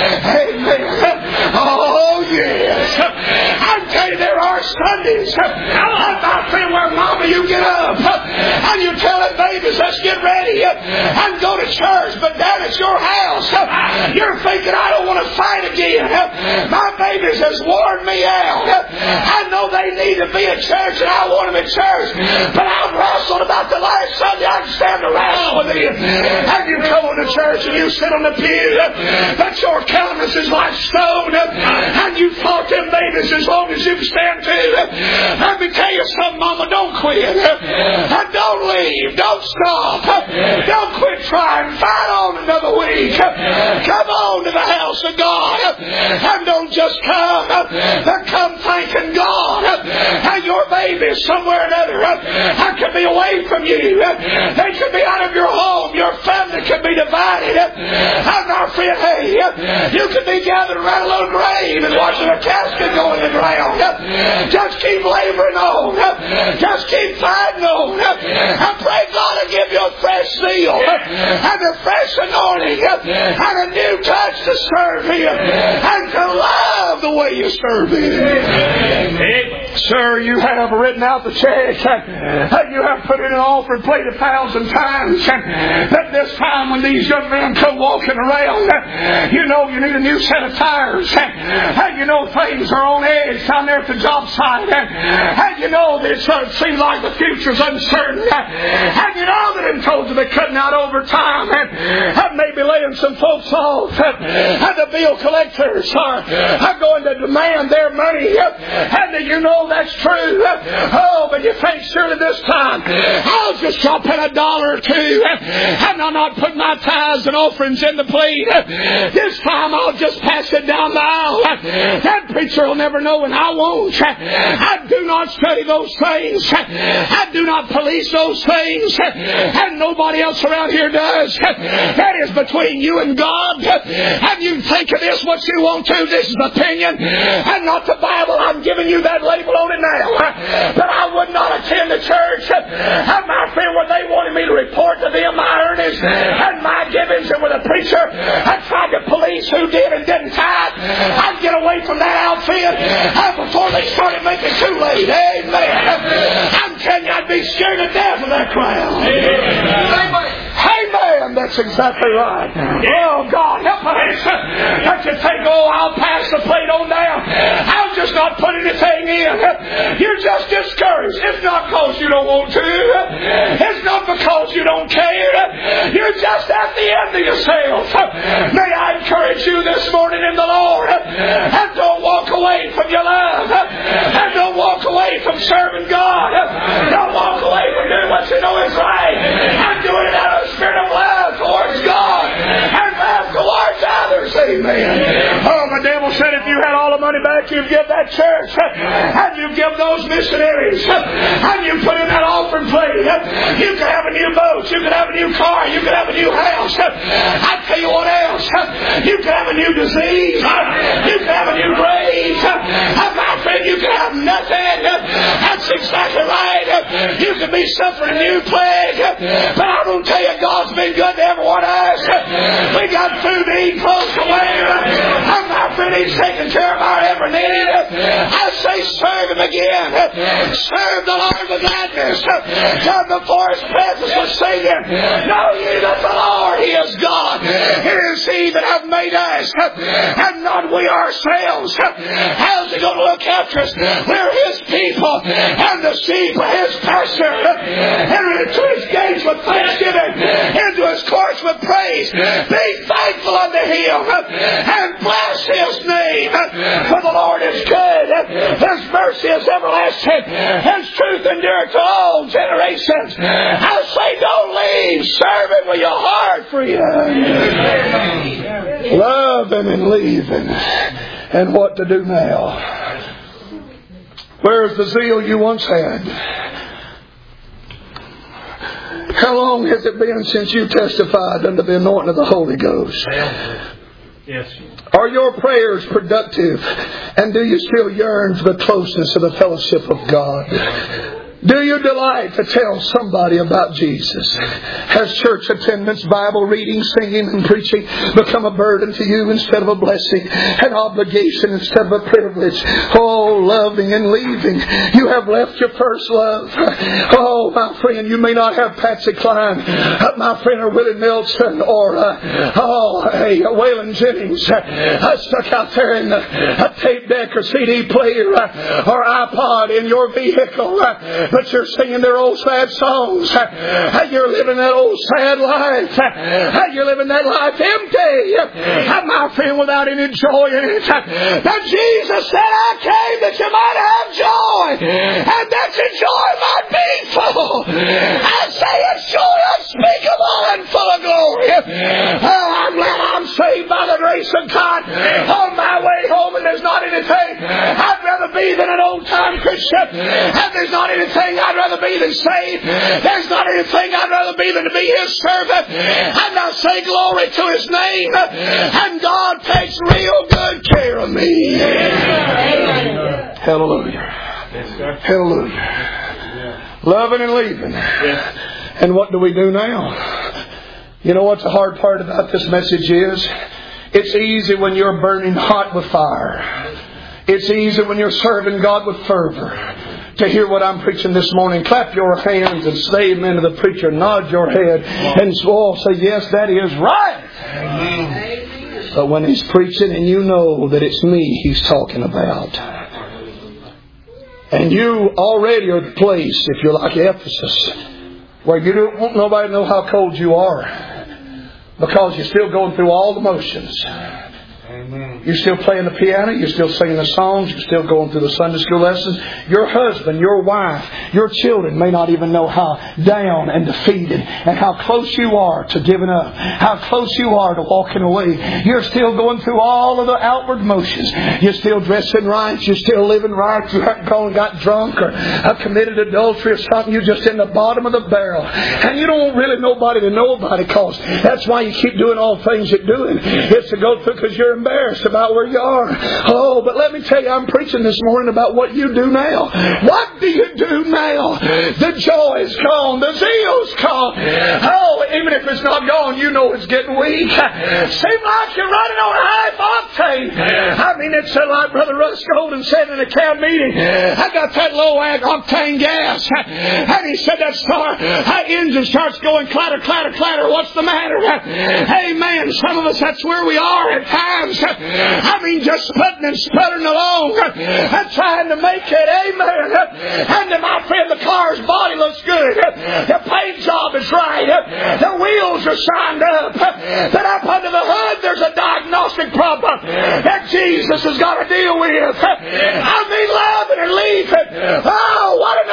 Speaker 2: Amen. Oh, yes. I tell you, there are Sundays, my friend, where mama, you get up and you tell it, babies, let's get ready and go to church, but Dad, it's your house. You're thinking, I don't want to fight again. My babies has worn me out. I know they need to be at church, and I want them at church, but I've wrestled about the last Sunday I can stand to wrestle with you. And you come go to church and you sit on the pew, but your countenance is like stone, and you fought them babies as long as you can stand to. Let me tell you something, Mama, don't quit. And don't leave. Don't stop. Don't quit trying. Fight on another week. Come on to the house of God. And don't just come, but come thanking God. And your baby somewhere or another, I could be away from you. They could be out of your home. Your family could be divided. And our friend, hey, you could be gathered around a little grave and watching a casket go in the ground. Just keep laboring on. Just keep fighting on. I pray God will give you a fresh zeal and a fresh anointing and a new touch to serve Him and to love the way you serve Him. Amen. Sir, you have written out the check. You have put in an offering plate a thousand times. But this time when these young men come walking around, you know you need a new set of tires. And you know things are on edge down there at the job site. And you know that it seems like the future's uncertain. And you know that I'm told you they're cutting out overtime and maybe laying some folks off. And the bill collectors are, are going to demand their money. And you know that's true. Oh, but you think surely this time I'll just drop in a dollar or two and I'll not put my tithes and offerings in the plate. This time I'll just pass it down the aisle. That preacher will never know and I won't. I do not study those things. I do not police those things. And nobody else around here does. That is between you and God. And you think of this what you want to. This is opinion and not the Bible. I'm giving you that label on it now. But I would not attend the church. And my friend, where they wanted me to report to them my earnings and my givings, and with a preacher I tried to police who did and didn't tithe, I'd get away from that outfit before they started making too late. Amen. I'm telling you, I'd be scared to death of that crowd. Amen. Amen. That's exactly right. Oh, God, help us. Don't you think, oh, I'll pass the plate on down. I'll just not put anything in. You're just discouraged. It's not because you don't want to. It's not because you don't care. You're just at the end of yourself. May I encourage you this morning in the Lord. And don't walk away from your love. And don't walk away from serving God. Don't walk away from doing what you know is right. And doing it out of a spirit of love towards God. And love towards others. Amen. Oh, the devil said if you had all the money back, you'd give that church. And you give those missionaries. And you put in that offering plate. You could have a new boat. You could have a new car. You could have a new house. I tell you what else. You could have a new disease. You could have a new grave. My friend, you could have nothing. That's exactly right. You could be suffering a new plague. But I'm going to tell you, God's been good to every one of us. We got food to eat, clothes to wear. And my friend, He's taking care of our every need. I say serve Him again. Serve the Lord with gladness. Come before His presence with singing. Know ye that the Lord, He is God. It is He that hath made us, and not we ourselves. How's He going to look after us? We're His people, and the sheep are His pasture. Enter into His gates with thanksgiving, into His courts with praise. Be thankful unto Him, and bless His name. For the Lord is good. His mercy is everlasting. His truth endureth to all generations. I say don't leave. Serve Him with your heart, friend. Loving and leaving. And what to do now? Where's the zeal you once had? How long has it been since you testified under the anointing of the Holy Ghost?
Speaker 3: Yes.
Speaker 2: Are your prayers productive? And do you still yearn for the closeness of the fellowship of God? Do you delight to tell somebody about Jesus? Has church attendance, Bible reading, singing and preaching become a burden to you instead of a blessing? An obligation instead of a privilege? Oh, loving and leaving. You have left your first love. Oh, my friend, you may not have Patsy Cline, uh, my friend, or Willie Nelson, or uh, oh, hey, Waylon Jennings uh, stuck out there in a, a tape deck or C D player uh, or iPod in your vehicle. Uh, but you're singing their old sad songs. You're living that old sad life. You're living that life empty. My friend, without any joy in it. Now Jesus said, I came that you might have joy, and that your joy might be full. I say it's joy unspeakable and full of glory. Oh, I'm glad I'm saved by the grace of God on my way home, and there's not anything I'd rather be than an old-time Christian. And there's not anything I'd rather be than saved. There's not anything I'd rather be than to be His servant. And I say glory to His name. And God takes real good care of me. Amen. Hallelujah. Hallelujah. Loving and leaving. And what do we do now? You know what the hard part about this message is? It's easy when you're burning hot with fire. It's easy when you're serving God with fervor to hear what I'm preaching this morning. Clap your hands and say amen to the preacher. Nod your head and all say, yes, that is right. Amen. But when he's preaching and you know that it's me he's talking about, and you already are the place, if you're like Ephesus, where you don't want nobody to know how cold you are, because you're still going through all the motions. Amen. You're still playing the piano. You're still singing the songs. You're still going through the Sunday school lessons. Your husband, your wife, your children may not even know how down and defeated and how close you are to giving up, how close you are to walking away. You're still going through all of the outward motions. You're still dressing right. You're still living right. You haven't gone and got drunk or have committed adultery or something. You're just in the bottom of the barrel. And you don't want really nobody to know about it, because that's why you keep doing all the things you're doing. It's to go through because you're embarrassed about where you are. Oh, but let me tell you, I'm preaching this morning about what you do now. What do you do now? The joy is gone. The zeal's gone. Oh, even if it's not gone, you know it's getting weak. Seems like you're running on high octane. I mean, it's like Brother Russ Golden said in a camp meeting, I got that low octane gas. And he said that star, that engine starts going clatter, clatter, clatter. What's the matter? Hey, man, some of us, that's where we are at times. I mean, just sputting and sputtering along and trying to make it. Amen. And my friend, the car's body looks good. The paint job is right. The wheels are signed up. But up under the hood, there's a diagnostic problem that Jesus has got to deal with. I mean, loving and leaving. Oh, what in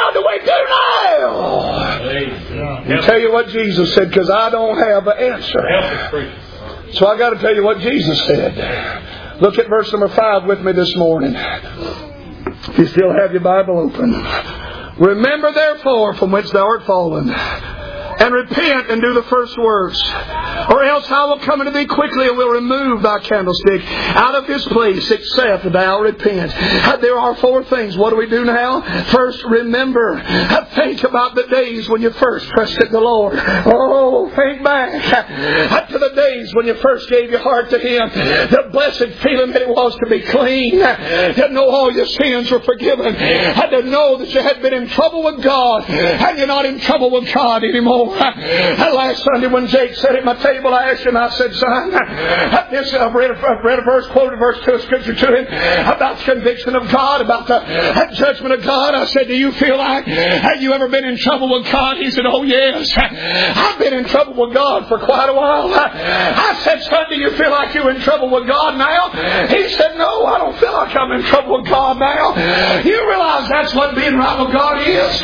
Speaker 2: the world do we do now? I'll tell you what Jesus said, because I don't have an answer. So I got to tell you what Jesus said. Look at verse number five with me this morning. If you still have your Bible open. Remember therefore from which thou art fallen, and repent and do the first works, or else I will come unto thee quickly and will remove thy candlestick out of his place, except thou repent. There are four things. What do we do now? First, remember. Think about the days when you first trusted the Lord. Oh, think back to the days when you first gave your heart to Him. The blessed feeling that it was to be clean, to know all your sins were forgiven, and to know that you had been in trouble with God, and you're not in trouble with God anymore. Last Sunday when Jake sat at my table, I asked him, I said, son, this, I read a, I read a verse, quoted a verse to a scripture to him about the conviction of God, about the judgment of God. I said, do you feel like, have you ever been in trouble with God? He said, oh yes, I've been in trouble with God for quite a while. I said, son, do you feel like you're in trouble with God now? He said, no, I don't feel like I'm in trouble with God now. You realize that's what being right with God is?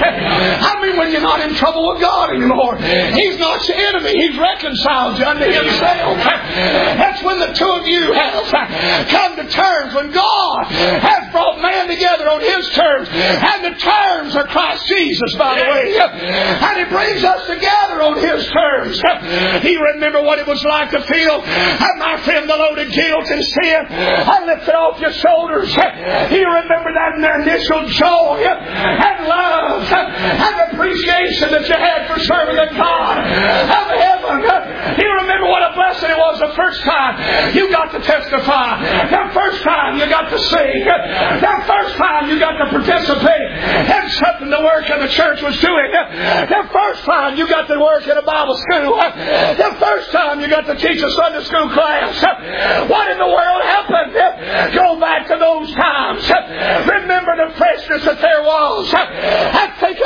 Speaker 2: I mean, when you're not in trouble with God anymore. He's not your enemy. He's reconciled you unto Himself. That's when the two of you have come to terms, when God has brought man together on His terms. And the terms are Christ Jesus, by the way. And He brings us together on His terms. You remember what it was like to feel, my friend, the load of guilt and sin. I lifted off your shoulders. You remember that initial joy and love and appreciation that you had for serving the God of heaven. You remember what a blessing it was the first time you got to testify. The first time you got to sing. The first time you got to participate in something the work of the church was doing. The first time you got to work in a Bible school. The first time you got to teach a Sunday school class. What in the world happened? Go back to those times. Remember the freshness that there was. I think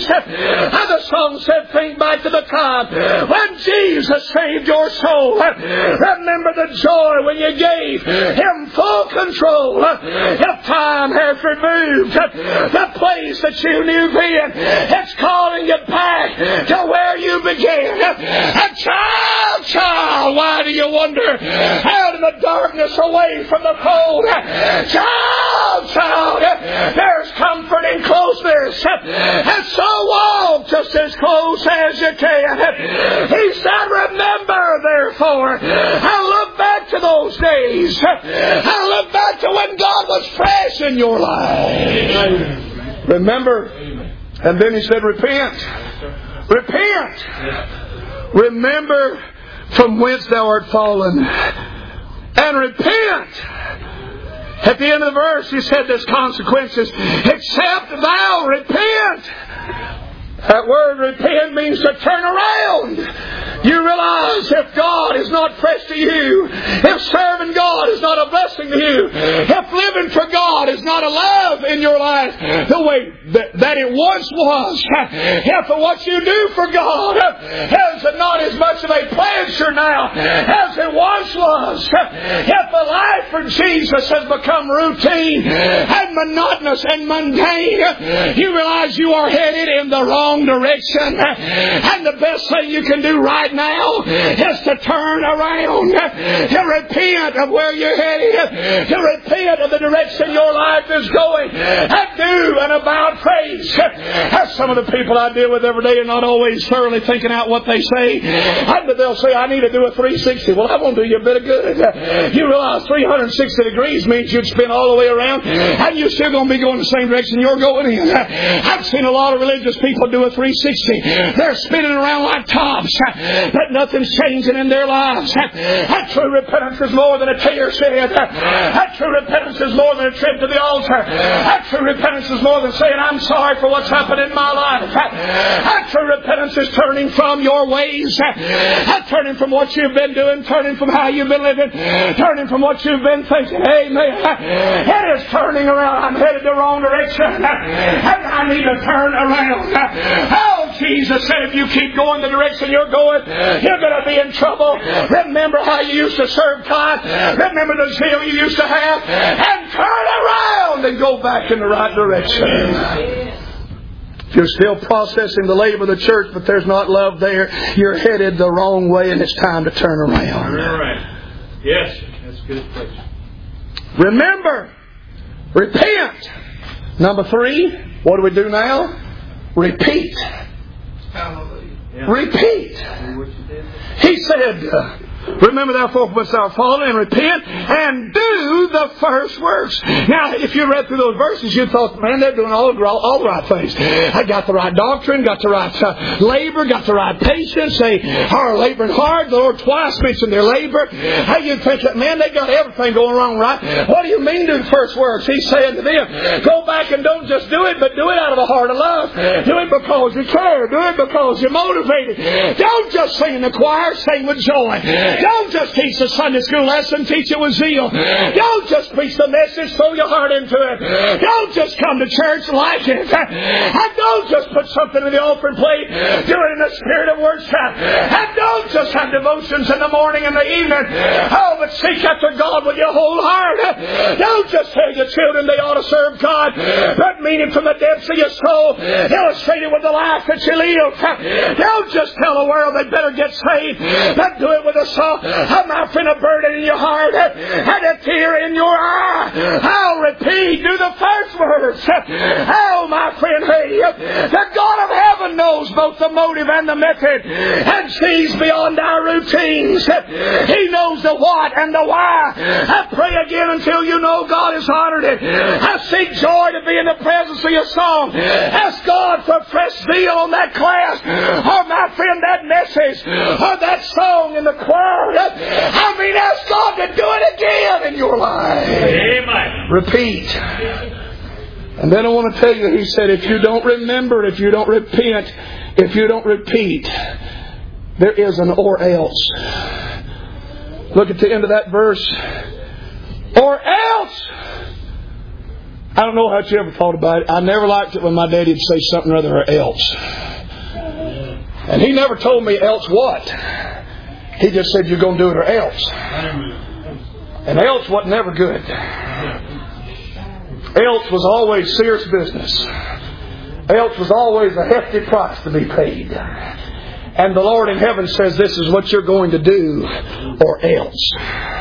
Speaker 2: days. And the song said, think back to the time when Jesus saved your soul. Remember the joy when you gave Him full control. If time has removed the place that you knew then, it's calling you back to where you began. A child, child, why do you wander out in the darkness away from the fold? Child, child, there's comfort in closeness. And so walk just as close as you can. He said, remember therefore, and look back to those days. And look back to when God was fresh in your life. Remember. And then He said, repent. Repent. Remember from whence thou art fallen. And repent. At the end of the verse, He said there's consequences. Except thou repent. That word repent means to turn around. You realize if God is not fresh to you, if serving God is not a blessing to you, if living for God is not alive in your life the way that, that it once was, if what you do for God is not as much of a pleasure now as it once was, if the life for Jesus has become routine and monotonous and mundane, you realize you are headed in the wrong direction. And the best thing you can do right now is to turn around, to repent of where you're headed, to repent of the direction your life is going, and do an about face. As some of the people I deal with every day are not always thoroughly thinking out what they say. And they'll say, I need to do a three sixty. Well, I won't do you a bit of good. You realize three hundred sixty degrees means you'd spin all the way around, and you're still going to be going the same direction you're going in. I've seen a lot of religious people do a three sixty. They're spinning around like tops, but nothing's changing in their lives. That true repentance is more than a tear shed. That true repentance is more than a trip to the altar. That true repentance is more than saying, I'm sorry for what's happened in my life. That true repentance is turning from your ways, turning from what you've been doing, turning from how you've been living, turning from what you've been thinking. Amen. It is turning around. I'm headed the wrong direction, and I need to turn around. Oh, Jesus said, if you keep going the direction you're going, you're going to be in trouble. Remember how you used to serve God. Remember the zeal you used to have. And turn around and go back in the right direction. If you're still processing the labor of the church, but there's not love there, you're headed the wrong way, and it's time to turn around.
Speaker 3: All right. Yes, that's a good place.
Speaker 2: Remember, repent. Number three, what do we do now? Repeat.
Speaker 3: Hallelujah. Yeah.
Speaker 2: Repeat. He said, uh, remember therefore from whence thou art fallen, and repent, and do the first works. Now, if you read through those verses, you thought, man, they're doing all, all the right things. I got the right doctrine, got the right uh, labor, got the right patience. They are laboring hard. The Lord twice mentioned their labor. How you think that, man, they got everything going wrong, right? What do you mean do the first works? He's saying to them, go back and don't just do it, but do it out of a heart of love. Do it because you care. Do it because you're motivated. Don't just sing in the choir, sing with joy. Don't just teach the Sunday school lesson, teach it with zeal. Don't just preach the message, throw your heart into it. Don't just come to church like it. And don't just put something in the offering plate, do it in the spirit of worship. And don't just have devotions in the morning and the evening. Oh, but seek after God with your whole heart. Don't just tell your children they ought to serve God, but mean it from the depths of your soul, illustrate it with the life that you live. Don't just tell the world they better get saved, but do it with a song. Oh, my friend, a burden in your heart and a tear in your eye. I'll repeat, do the first verse. Oh, my friend, hey, the God of heaven knows both the motive and the method and sees beyond our routines. He knows the what and the why. I pray again until you know God has honored it. I seek joy to be in the presence of your song. Ask God for fresh zeal on that class, or my friend, that message, or that song in the choir. I mean, ask God to do it again in your life.
Speaker 3: Amen.
Speaker 2: Repeat. And then I want to tell you, he said, if you don't remember, if you don't repent, if you don't repeat, there is an or else. Look at the end of that verse. Or else I don't know how you ever thought about it. I never liked it when my daddy would say something rather or else. And he never told me else what. He just said you're going to do it or else. And else wasn't never good. Else was always serious business. Else was always a hefty price to be paid. And the Lord in heaven says this is what you're going to do or else.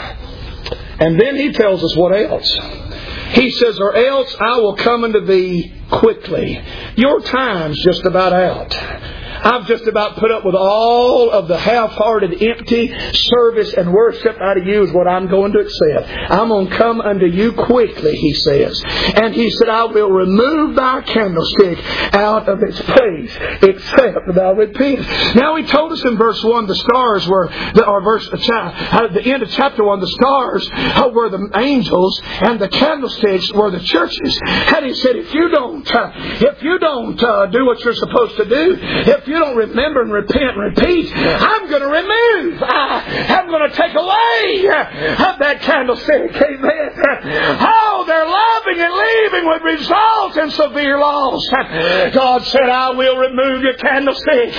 Speaker 2: And then He tells us what else. He says, or else I will come unto thee quickly. Your time's just about out. I've just about put up with all of the half-hearted, empty service and worship out of you is what I'm going to accept. I'm going to come unto you quickly, He says. And He said, I will remove thy candlestick out of its place, except thou repent. Now He told us in verse one, the stars were, or verse, at the end of chapter one, the stars were the angels, and the candlesticks were the churches. And He said, if you don't, uh, if you don't uh, do what you're supposed to do, if you don't remember and repent and repeat, I'm going to remove. I, I'm going to take away uh, that candlestick. Amen. Oh, their loving and leaving would result in severe loss. God said, I will remove your candlestick.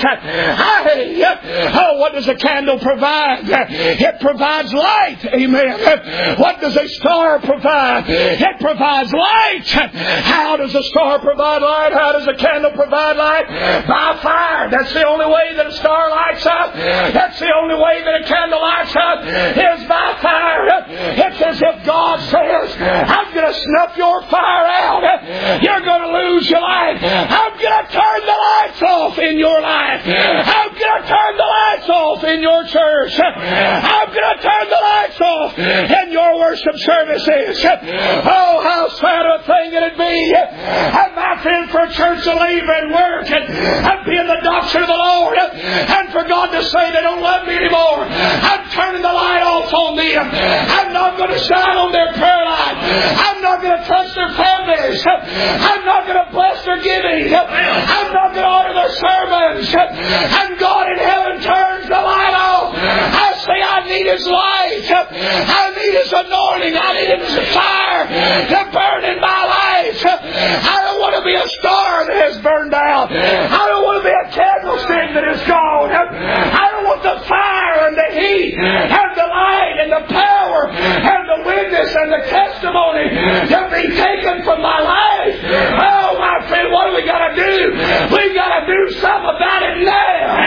Speaker 2: I, oh, what does a candle provide? It provides light. Amen. What does a star provide? It provides light. How does a star provide light? How does a candle provide light? By fire. That's the only way that a star lights up. That's the only way that a candle lights up is by fire. It's as if God says, I'm going to snuff your fire out. You're going to lose your life. I'm going to turn the lights off in your life. I'm going to turn the lights off in your church. I'm going to turn the lights off in your worship services. Oh, how sad a thing it'd be. I'm not in for a church to leave and work and, and be in the doctrine of the Lord, and for God to say they don't love me anymore. I'm turning the light off on them. I'm not going to shine on their prayer life. I'm not going to touch their families. I'm not going to bless their giving. I'm not going to honor their sermons. And God in heaven turns the light off. I say I need His light. I need His anointing. I need His fire to burn in my life. I don't want to be a star that has burned out. I don't want to be a candlestick that is gone. I don't want the fire and the heat and the light and the power and the witness and the testimony to be taken from my life. Oh, my friend, what do we got to do? We got to do something about it now.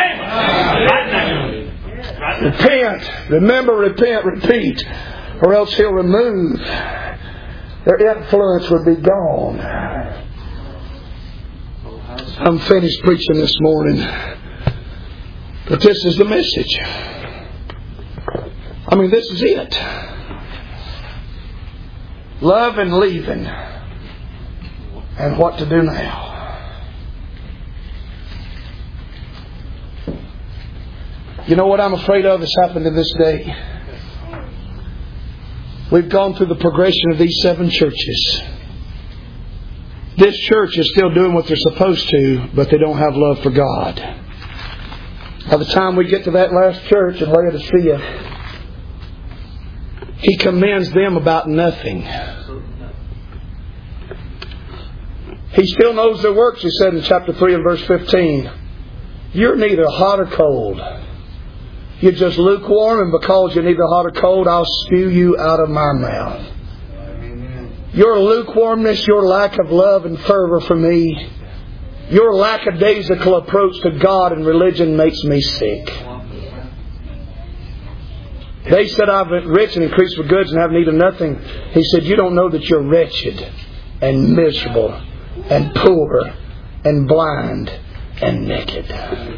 Speaker 2: Repent. Remember, repent, repeat, or else He'll remove. Their influence would be gone. I'm finished preaching this morning. But this is the message. I mean, this is it. Love and leaving. And what to do now. You know what I'm afraid of has happened in this day? We've gone through the progression of these seven churches. This church is still doing what they're supposed to, but they don't have love for God. By the time we get to that last church in Laodicea, He commends them about nothing. He still knows their works, He said in chapter three and verse fifteen. You're neither hot or cold. You're just lukewarm, and because you're neither hot or cold, I'll spew you out of my mouth. Your lukewarmness, your lack of love and fervor for me, your lackadaisical approach to God and religion makes me sick. They said, I've been rich and increased with goods and have need of nothing. He said, you don't know that you're wretched and miserable and poor and blind and naked.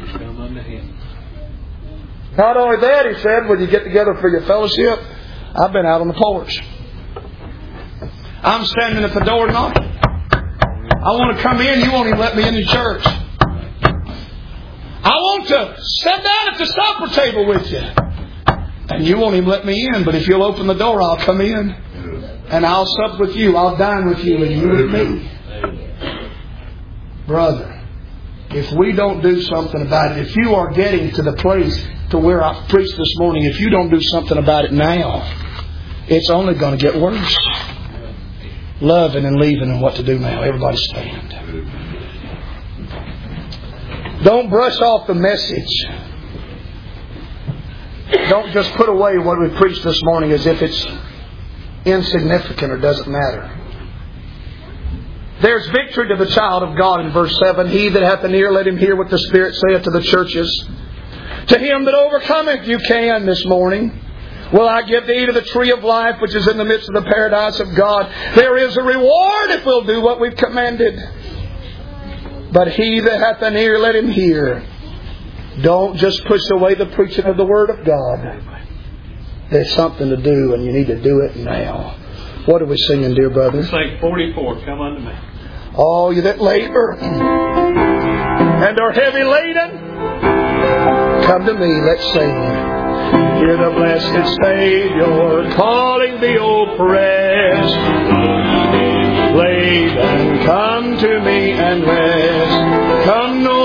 Speaker 2: Not only that, he said, when you get together for your fellowship, I've been out on the porch. I'm standing at the door knocking. I want to come in. You won't even let me in the church. I want to sit down at the supper table with you. And you won't even let me in. But if you'll open the door, I'll come in. And I'll sup with you. I'll dine with you and you with me. Brother, if we don't do something about it, if you are getting to the place to where I preached this morning, if you don't do something about it now, it's only going to get worse. loving and leaving and what to do now. Everybody stand. Don't brush off the message. Don't just put away what we preached this morning as if it's insignificant or doesn't matter. There's victory to the child of God in verse seven. He that hath an ear, let him hear what the Spirit saith to the churches. To him that overcometh, you can this morning. Will I give to eat of the tree of life which is in the midst of the paradise of God? There is a reward if we'll do what we've commanded. But he that hath an ear, let him hear. Don't just push away the preaching of the Word of God. There's something to do, and you need to do it now. What are we singing, dear brother?
Speaker 3: Sing forty-four, Come Unto Me.
Speaker 2: All you that labor and are heavy laden, come to me, let's sing. Hear the blessed Savior calling the oppressed. Laden, come to me and rest. Come no